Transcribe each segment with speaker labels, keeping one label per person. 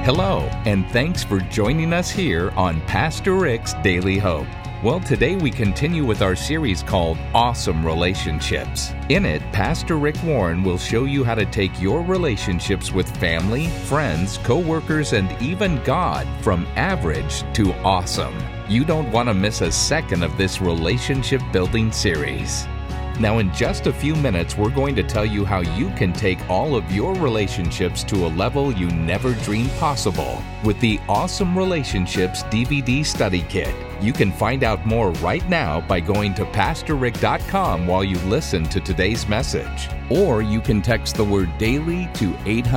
Speaker 1: Hello, and thanks for joining us here on Pastor Rick's Daily Hope. Well, today we continue with our series called Awesome Relationships. In it, Pastor Rick Warren will show you how to take your relationships with family, friends, co-workers, and even God from average to awesome. You don't want to miss a second of this relationship building series. Now, in just a few minutes, we're going to tell you how you can take all of your relationships to a level you never dreamed possible with the Awesome Relationships DVD Study Kit. You can find out more right now by going to PastorRick.com while you listen to today's message. Or you can text the word DAILY to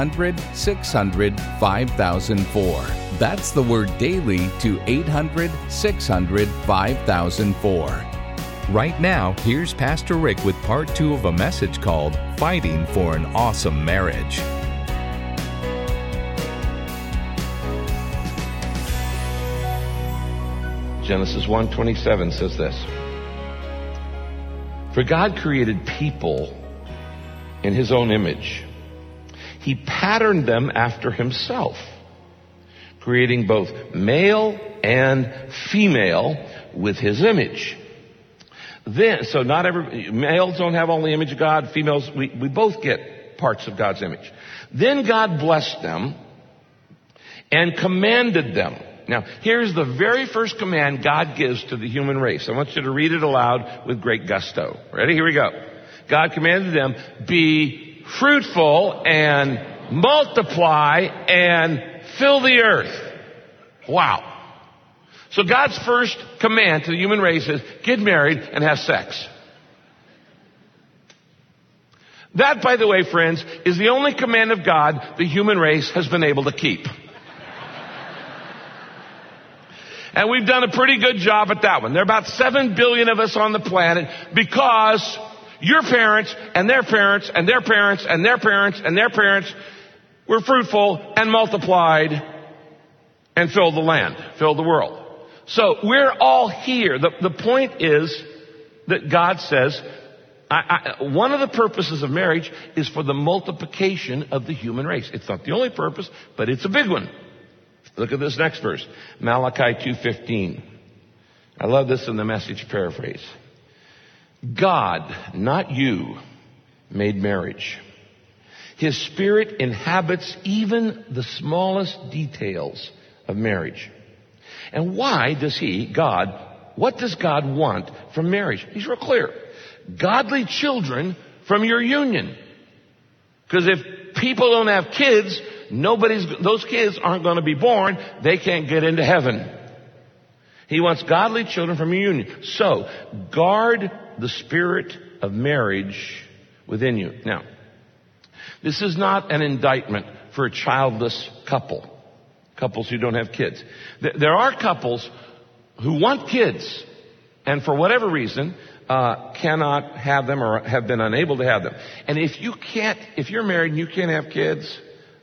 Speaker 1: 800-600-5004. That's the word DAILY to 800-600-5004. Right now, here's Pastor Rick with part 2 of a message called Fighting for an Awesome Marriage.
Speaker 2: Genesis 1:27 says this: For God created people in His own image. He patterned them after Himself, creating both male and female with His image. So not every, males don't have all the image of God, females, we both get parts of God's image. Then God blessed them and commanded them. Now, here's the very first command God gives to the human race. I want you to read it aloud with great gusto. Ready? Here we go. God commanded them, be fruitful and multiply and fill the earth. Wow. So God's first command to the human race is get married and have sex. That, by the way, friends, is the only command of God the human race has been able to keep. And we've done a pretty good job at that one. There are about 7 billion of us on the planet because your parents and their parents and their parents and their parents and their parents were fruitful and multiplied and filled the land, filled the world. So we're all here. The point is that God says, one of the purposes of marriage is for the multiplication of the human race. It's not the only purpose, but it's a big one. Look at this next verse, Malachi 2:15. I love this in the Message paraphrase. God, not you, made marriage. His Spirit inhabits even the smallest details of marriage. And why does what does God want from marriage? He's real clear. Godly children from your union. Because if people don't have kids, those kids aren't going to be born. They can't get into heaven. He wants godly children from your union. So, guard the spirit of marriage within you. Now, this is not an indictment for a childless couples who don't have kids. There are couples who want kids and for whatever reason cannot have them or have been unable to have them. And if you're married and you can't have kids,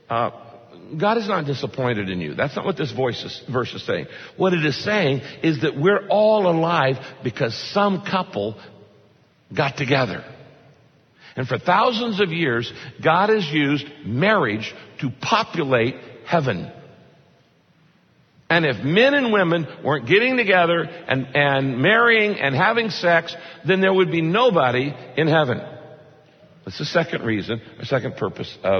Speaker 2: God is not disappointed in you. That's not what this verse is saying. What it is saying is that we're all alive because some couple got together. And for thousands of years, God has used marriage to populate heaven. And if men and women weren't getting together and marrying and having sex, then there would be nobody in heaven. That's the second reason, or second purpose of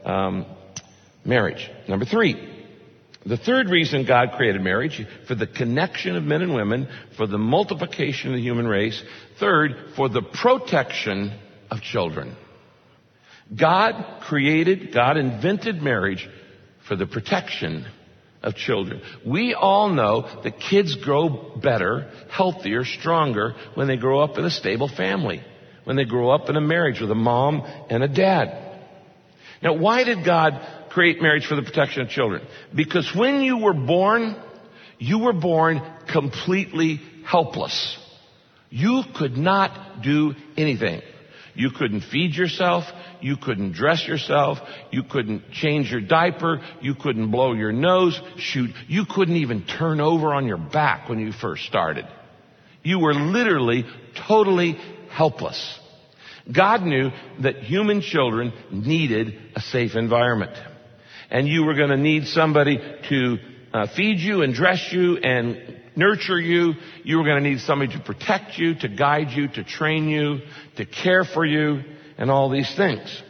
Speaker 2: marriage. Number 3, the third reason God created marriage, for the connection of men and women, for the multiplication of the human race. Third, for the protection of children. God invented marriage for the protection of children. We all know that kids grow better, healthier, stronger when they grow up in a stable family, when they grow up in a marriage with a mom and a dad. Now, why did God create marriage for the protection of children? Because when you were born completely helpless. You could not do anything. You couldn't feed yourself. You couldn't dress yourself. You couldn't change your diaper. You couldn't blow your nose. Shoot, you couldn't even turn over on your back when you first started. You were literally totally helpless. God knew that human children needed a safe environment. and you were going to need somebody to feed you and dress you and nurture you. You were going to need somebody to protect you, to guide you, to train you, to care for you, and all these things.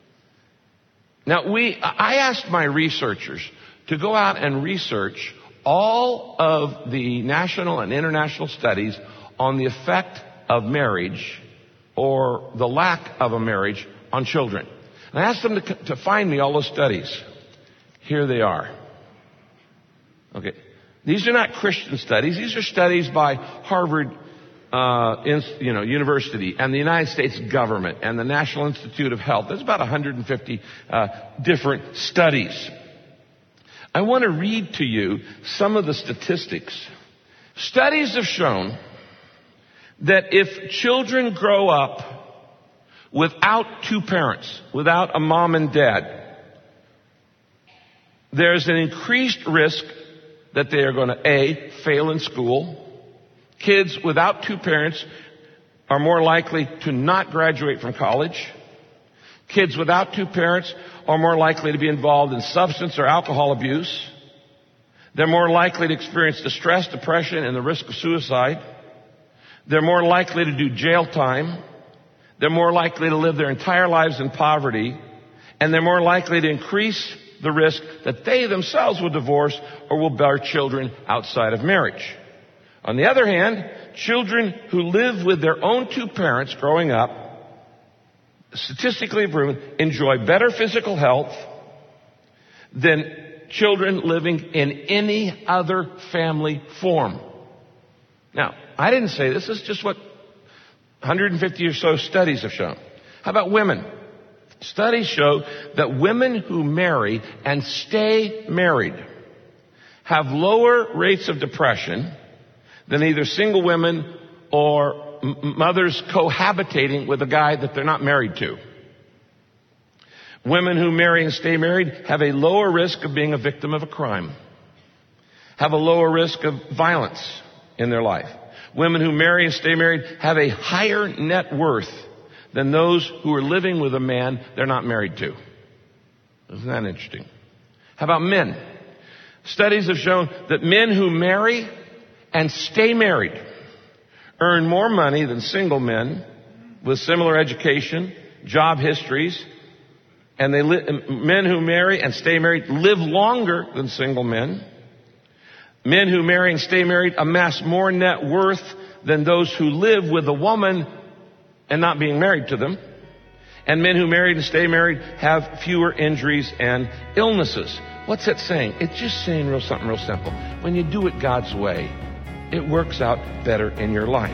Speaker 2: Now, I asked my researchers to go out and research all of the national and international studies on the effect of marriage or the lack of a marriage on children. And I asked them to find me all those studies. Here they are. Okay. These are not Christian studies. These are studies by Harvard University and the United States government and the National Institute of Health. There's about 150 different studies. I want to read to you some of the statistics. Studies have shown that if children grow up without two parents, without a mom and dad, there's an increased risk that they are going to, A, fail in school. Kids without two parents are more likely to not graduate from college. Kids without two parents are more likely to be involved in substance or alcohol abuse. They're more likely to experience distress, depression, and the risk of suicide. They're more likely to do jail time. They're more likely to live their entire lives in poverty. And they're more likely to increase the risk that they themselves will divorce or will bear children outside of marriage. On the other hand, children who live with their own two parents growing up, statistically proven, enjoy better physical health than children living in any other family form. Now, I didn't say this. This is just what 150 or so studies have shown. How about women? Studies show that women who marry and stay married have lower rates of depression than either single women or mothers cohabitating with a guy that they're not married to. Women who marry and stay married have a lower risk of being a victim of a crime, have a lower risk of violence in their life. Women who marry and stay married have a higher net worth than those who are living with a man they're not married to. Isn't that interesting? How about men? Studies have shown that men who marry and stay married earn more money than single men with similar education, job histories, and men who marry and stay married live longer than single men. Men who marry and stay married amass more net worth than those who live with a woman and not being married to them. And men who marry and stay married have fewer injuries and illnesses. What's that saying? It's just saying something real simple. When you do it God's way, it works out better in your life.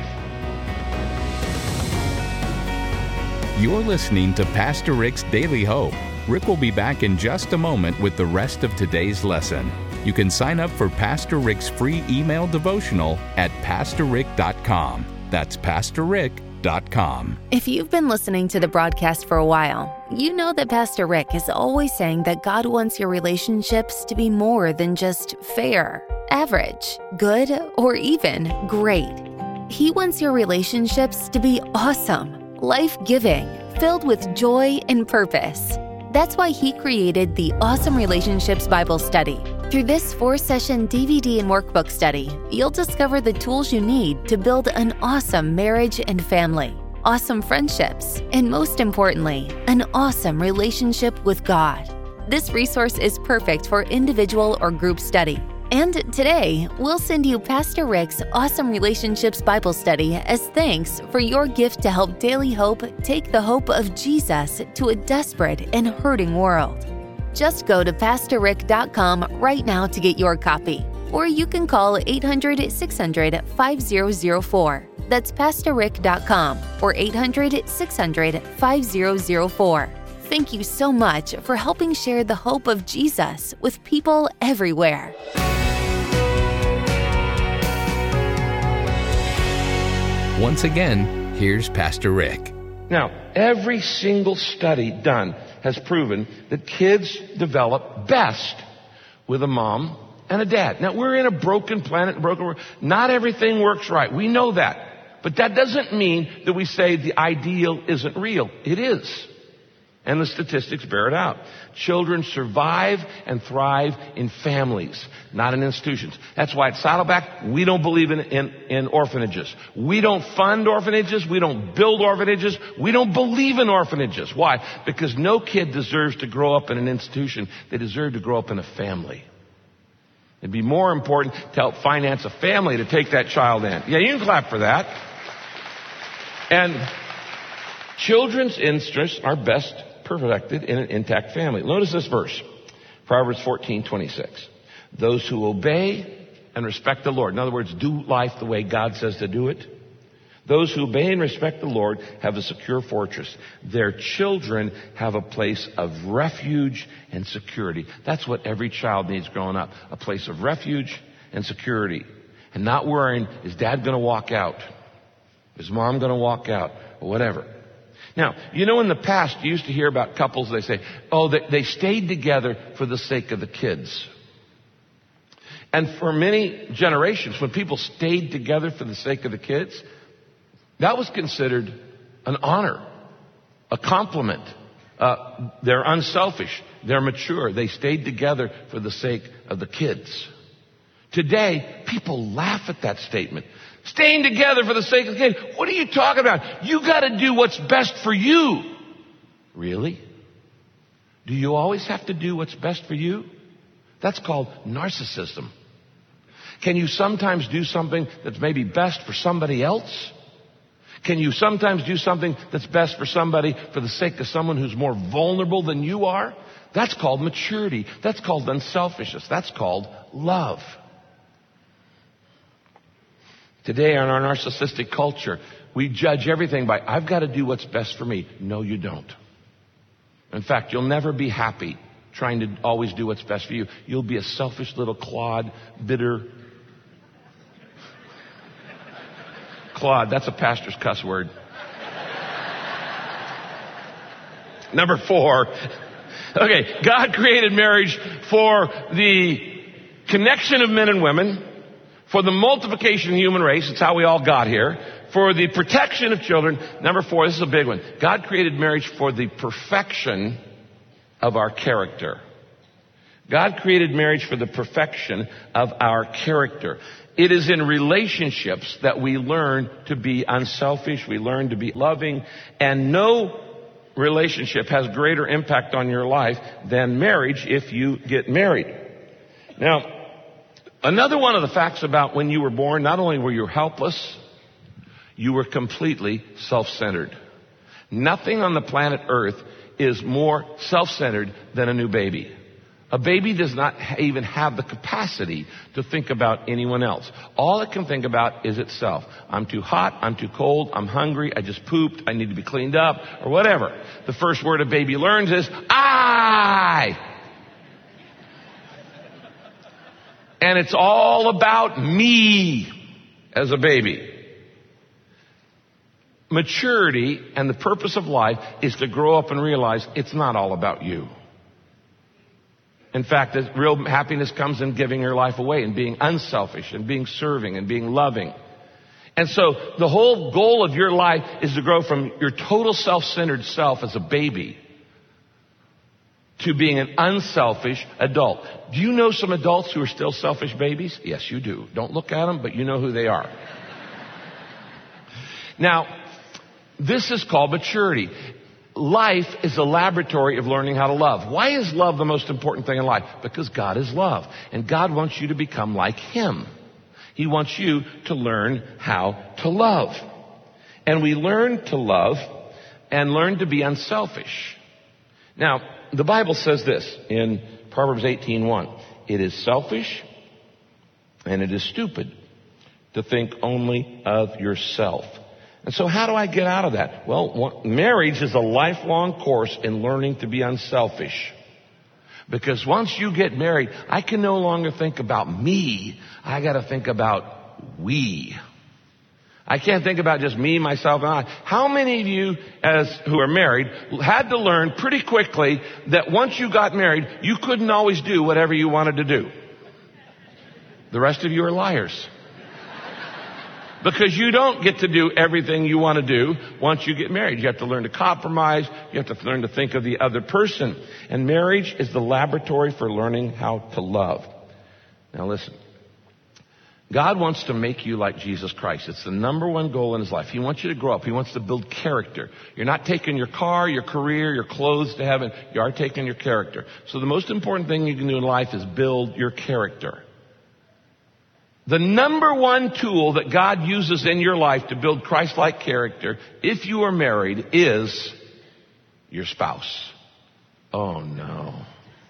Speaker 1: You're listening to Pastor Rick's Daily Hope. Rick will be back in just a moment with the rest of today's lesson. You can sign up for Pastor Rick's free email devotional at PastorRick.com. That's PastorRick.com.
Speaker 3: If you've been listening to the broadcast for a while, you know that Pastor Rick is always saying that God wants your relationships to be more than just fair, average, good, or even great. He wants your relationships to be awesome, life-giving, filled with joy and purpose. That's why he created the Awesome Relationships Bible Study. Through this 4-session DVD and workbook study, you'll discover the tools you need to build an awesome marriage and family, awesome friendships, and most importantly, an awesome relationship with God. This resource is perfect for individual or group study. And today, we'll send you Pastor Rick's Awesome Relationships Bible Study as thanks for your gift to help Daily Hope take the hope of Jesus to a desperate and hurting world. Just go to PastorRick.com right now to get your copy, or you can call 800-600-5004. That's PastorRick.com or 800-600-5004. Thank you so much for helping share the hope of Jesus with people everywhere.
Speaker 1: Once again, here's Pastor Rick.
Speaker 2: Now, every single study done has proven that kids develop best with a mom and a dad. Now, we're in a broken planet, broken world. Not everything works right. We know that. But that doesn't mean that we say the ideal isn't real. It is. And the statistics bear it out. Children survive and thrive in families, not in institutions. That's why at Saddleback, we don't believe in orphanages. We don't fund orphanages. We don't build orphanages. We don't believe in orphanages. Why? Because no kid deserves to grow up in an institution. They deserve to grow up in a family. It'd be more important to help finance a family to take that child in. Yeah, you can clap for that. And children's interests are best perfected in an intact family. Notice this verse, Proverbs 14:26. Those who obey and respect the Lord, in other words, do life the way God says to do it. Those who obey and respect the Lord have a secure fortress. Their children have a place of refuge and security. That's what every child needs growing up, a place of refuge and security. And not worrying, is dad going to walk out? Is mom going to walk out? Or whatever. Now, you know, in the past, you used to hear about couples, they say, oh, they stayed together for the sake of the kids. And for many generations, when people stayed together for the sake of the kids, that was considered an honor, a compliment. They're unselfish. They're mature. They stayed together for the sake of the kids. Today, people laugh at that statement. Staying together for the sake of the kid. What are you talking about? You got to do what's best for you. Really? Do you always have to do what's best for you? That's called narcissism. Can you sometimes do something that's maybe best for somebody else? Can you sometimes do something that's best for somebody for the sake of someone who's more vulnerable than you are? That's called maturity. That's called unselfishness. That's called love. Today in our narcissistic culture, we judge everything by, I've got to do what's best for me. No, you don't. In fact, you'll never be happy trying to always do what's best for you. You'll be a selfish little clod, bitter. Clod, that's a pastor's cuss word. Number 4. Okay, God created marriage for the connection of men and women, for the multiplication of the human race. It's how we all got here. For the protection of children. Number 4, this is a big one. God created marriage for the perfection of our character. God created marriage for the perfection of our character. It is in relationships that we learn to be unselfish. We learn to be loving. And no relationship has greater impact on your life than marriage if you get married. Now, another one of the facts about when you were born, not only were you helpless, you were completely self-centered. Nothing on the planet Earth is more self-centered than a new baby. A baby does not even have the capacity to think about anyone else. All it can think about is itself. I'm too hot, I'm too cold, I'm hungry, I just pooped, I need to be cleaned up, or whatever. The first word a baby learns is, I. And it's all about me as a baby. Maturity and the purpose of life is to grow up and realize it's not all about you. In fact, real happiness comes in giving your life away and being unselfish and being serving and being loving. And so the whole goal of your life is to grow from your total self-centered self as a baby to being an unselfish adult. Do you know some adults who are still selfish babies? Yes, you do. Don't look at them, but you know who they are. Now, this is called maturity. Life is a laboratory of learning how to love. Why is love the most important thing in life? Because God is love. And God wants you to become like Him. He wants you to learn how to love. And we learn to love and learn to be unselfish. Now, the Bible says this in Proverbs 18:1. It is selfish and it is stupid to think only of yourself. And so how do I get out of that? Well, marriage is a lifelong course in learning to be unselfish. Because once you get married, I can no longer think about me. I got to think about we. I can't think about just me, myself, and I. How many of you who are married had to learn pretty quickly that once you got married, you couldn't always do whatever you wanted to do? The rest of you are liars. Because you don't get to do everything you want to do once you get married. You have to learn to compromise. You have to learn to think of the other person. And marriage is the laboratory for learning how to love. Now listen. God wants to make you like Jesus Christ. It's the number one goal in his life. He wants you to grow up. He wants to build character. You're not taking your car, your career, your clothes to heaven. You are taking your character. So the most important thing you can do in life is build your character. The number one tool that God uses in your life to build Christ-like character, if you are married, is your spouse. Oh no.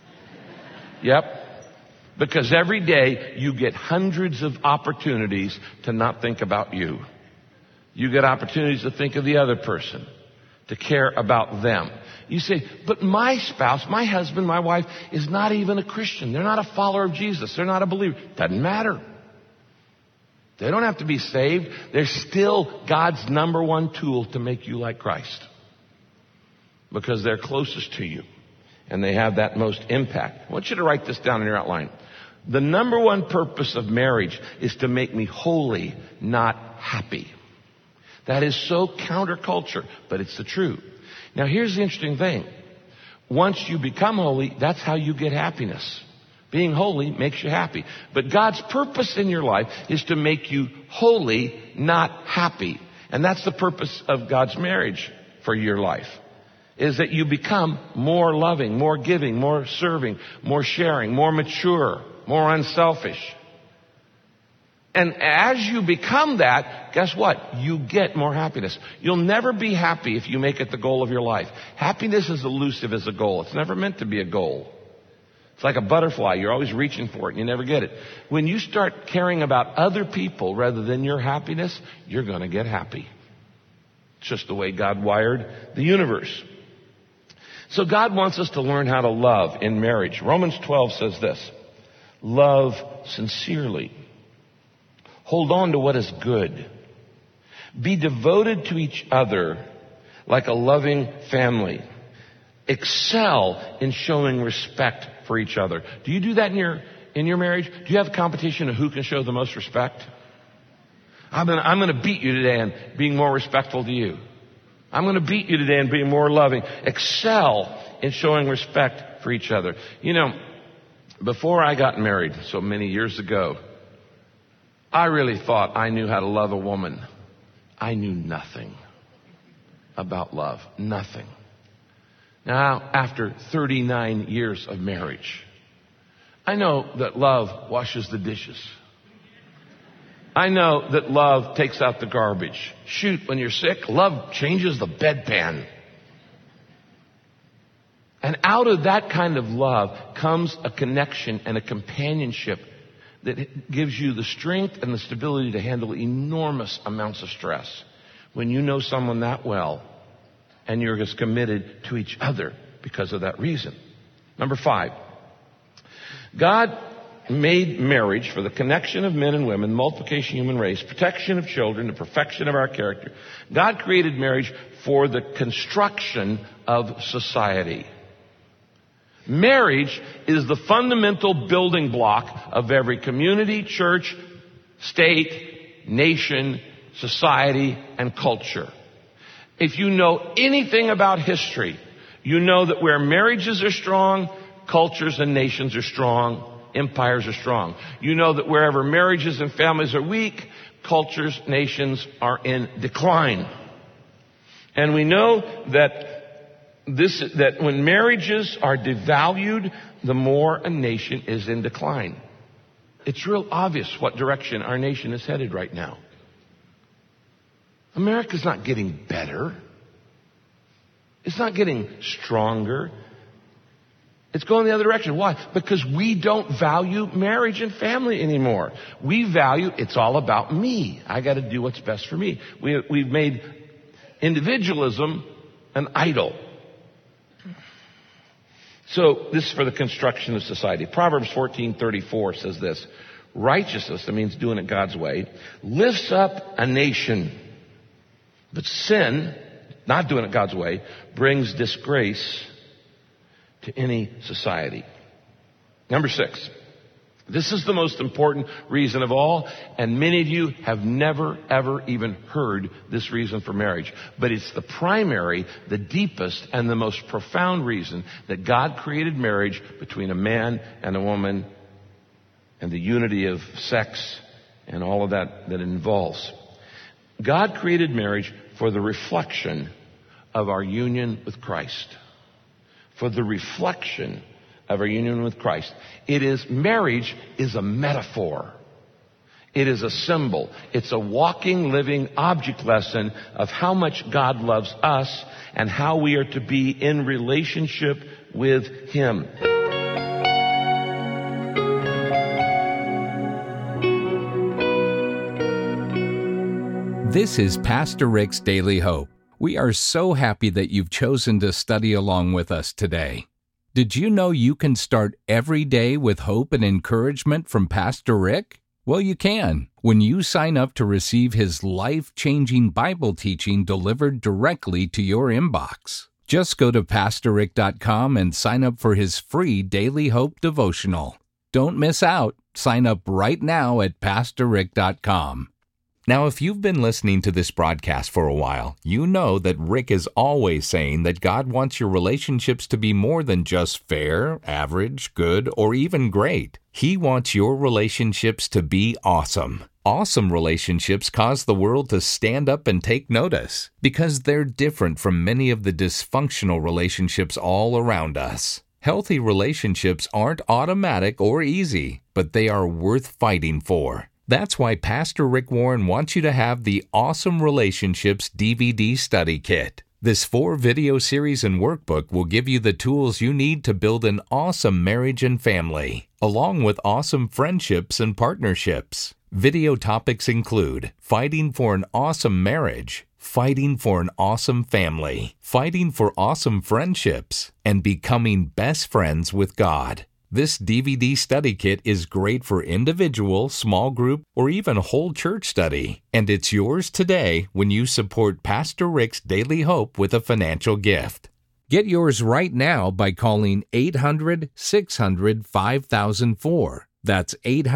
Speaker 2: Yep. Because every day you get hundreds of opportunities to not think about you. You get opportunities to think of the other person, to care about them. You say, but my spouse, my husband, my wife is not even a Christian. They're not a follower of Jesus. They're not a believer. Doesn't matter. They don't have to be saved. They're still God's number one tool to make you like Christ. Because they're closest to you. And they have that most impact. I want you to write this down in your outline. The number one purpose of marriage is to make me holy, not happy. That is so counterculture, but it's the truth. Now here's the interesting thing. Once you become holy, that's how you get happiness. Being holy makes you happy. But God's purpose in your life is to make you holy, not happy. And that's the purpose of God's marriage for your life. Is that you become more loving, more giving, more serving, more sharing, more mature, more unselfish. And as you become that, guess what? You get more happiness. You'll never be happy if you make it the goal of your life. Happiness is elusive as a goal. It's never meant to be a goal. It's like a butterfly. You're always reaching for it and you never get it. When you start caring about other people rather than your happiness, you're going to get happy. It's just the way God wired the universe. So God wants us to learn how to love in marriage. Romans 12 says this. Love sincerely. Hold on to what is good. Be devoted to each other like a loving family. Excel in showing respect for each other. Do you do that in your marriage? Do you have a competition of who can show the most respect? I'm going to beat you today in being more respectful to you. I'm going to beat you today in being more loving. Excel in showing respect for each other. You know, before I got married so many years ago, I really thought I knew how to love a woman. I knew nothing about love. Nothing. Now, after 39 years of marriage, I know that love washes the dishes. I know that love takes out the garbage. Shoot, when you're sick, love changes the bedpan. And out of that kind of love comes a connection and a companionship that gives you the strength and the stability to handle enormous amounts of stress. When you know someone that well and you're as committed to each other because of that reason. Number 5, God made marriage for the connection of men and women, multiplication of human race, protection of children, the perfection of our character. God created marriage for the construction of society. Marriage is the fundamental building block of every community, church, state, nation, society, and culture. If you know anything about history, you know that where marriages are strong, cultures and nations are strong, empires are strong. You know that wherever marriages and families are weak, cultures, nations are in decline. And we know that when marriages are devalued, the more a nation is in decline. It's real obvious what direction our nation is headed right now. America's not getting better. It's not getting stronger. It's going the other direction. Why? Because we don't value marriage and family anymore. We value, it's all about me. I got to do what's best for me. We've made individualism an idol. So this is for the construction of society. Proverbs 14:34 says this. Righteousness, that means doing it God's way, lifts up a nation. But sin, not doing it God's way, brings disgrace to any society. Number 6, This is the most important reason of all, and many of you have never, ever even heard this reason for marriage. But it's the primary, the deepest, and the most profound reason that God created marriage between a man and a woman, and the unity of sex and all of that it involves. God created marriage for the reflection of our union with Christ. For the reflection of our union with Christ. Marriage is a metaphor. It is a symbol. It's a walking, living object lesson of how much God loves us and how we are to be in relationship with Him.
Speaker 1: This is Pastor Rick's Daily Hope. We are so happy that you've chosen to study along with us today. Did you know you can start every day with hope and encouragement from Pastor Rick? Well, you can when you sign up to receive his life-changing Bible teaching delivered directly to your inbox. Just go to PastorRick.com and sign up for his free Daily Hope devotional. Don't miss out. Sign up right now at PastorRick.com. Now, if you've been listening to this broadcast for a while, you know that Rick is always saying that God wants your relationships to be more than just fair, average, good, or even great. He wants your relationships to be awesome. Awesome relationships cause the world to stand up and take notice because they're different from many of the dysfunctional relationships all around us. Healthy relationships aren't automatic or easy, but they are worth fighting for. That's why Pastor Rick Warren wants you to have the Awesome Relationships DVD Study Kit. This 4-video series and workbook will give you the tools you need to build an awesome marriage and family, along with awesome friendships and partnerships. Video topics include fighting for an awesome marriage, fighting for an awesome family, fighting for awesome friendships, and becoming best friends with God. This DVD study kit is great for individual, small group, or even whole church study. And it's yours today when you support Pastor Rick's Daily Hope with a financial gift. Get yours right now by calling 800-600-5004. That's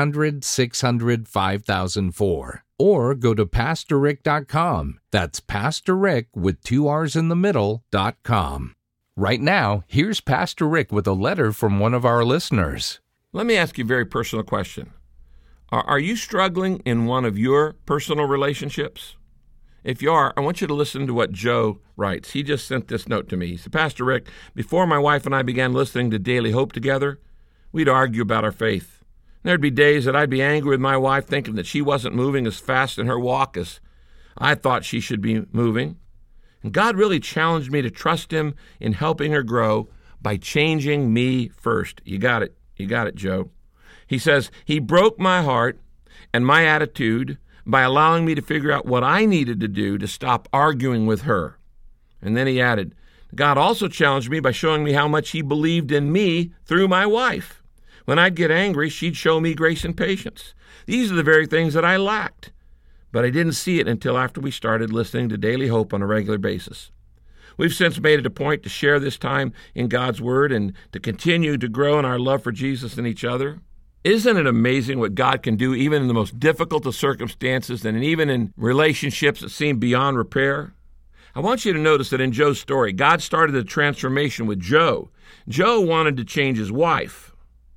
Speaker 1: 800-600-5004. Or go to PastorRick.com. That's Pastor Rick with 2 R's in the middle.com. Right now, here's Pastor Rick with a letter from one of our listeners.
Speaker 2: Let me ask you a very personal question. Are you struggling in one of your personal relationships? If you are, I want you to listen to what Joe writes. He just sent this note to me. He said, Pastor Rick, before my wife and I began listening to Daily Hope together, we'd argue about our faith. There'd be days that I'd be angry with my wife thinking that she wasn't moving as fast in her walk as I thought she should be moving. And God really challenged me to trust Him in helping her grow by changing me first. You got it. You got it, Joe. He says, He broke my heart and my attitude by allowing me to figure out what I needed to do to stop arguing with her. And then he added, God also challenged me by showing me how much He believed in me through my wife. When I'd get angry, she'd show me grace and patience. These are the very things that I lacked. But I didn't see it until after we started listening to Daily Hope on a regular basis. We've since made it a point to share this time in God's Word and to continue to grow in our love for Jesus and each other. Isn't it amazing what God can do even in the most difficult of circumstances and even in relationships that seem beyond repair? I want you to notice that in Joe's story, God started the transformation with Joe. Joe wanted to change his wife,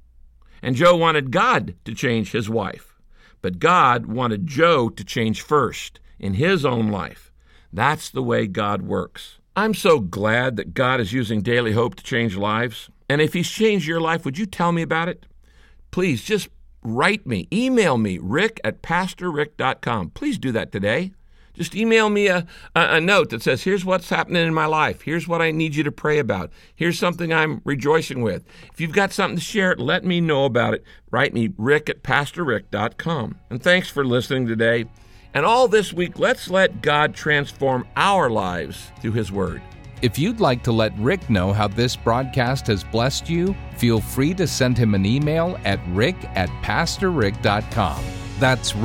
Speaker 2: and Joe wanted God to change his wife. But God wanted Joe to change first in his own life. That's the way God works. I'm so glad that God is using Daily Hope to change lives. And if He's changed your life, would you tell me about it? Please just write me, email me, rick@pastorrick.com. Please do that today. Just email me a note that says, here's what's happening in my life. Here's what I need you to pray about. Here's something I'm rejoicing with. If you've got something to share, let me know about it. Write me, rick@pastorrick.com. And thanks for listening today. And all this week, let's let God transform our lives through His Word.
Speaker 1: If you'd like to let Rick know how this broadcast has blessed you, feel free to send him an email at rick@pastorrick.com. That's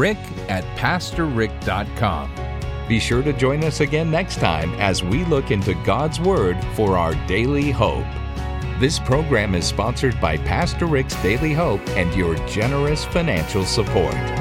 Speaker 1: rick@pastorrick.com. Be sure to join us again next time as we look into God's Word for our daily hope. This program is sponsored by Pastor Rick's Daily Hope and your generous financial support.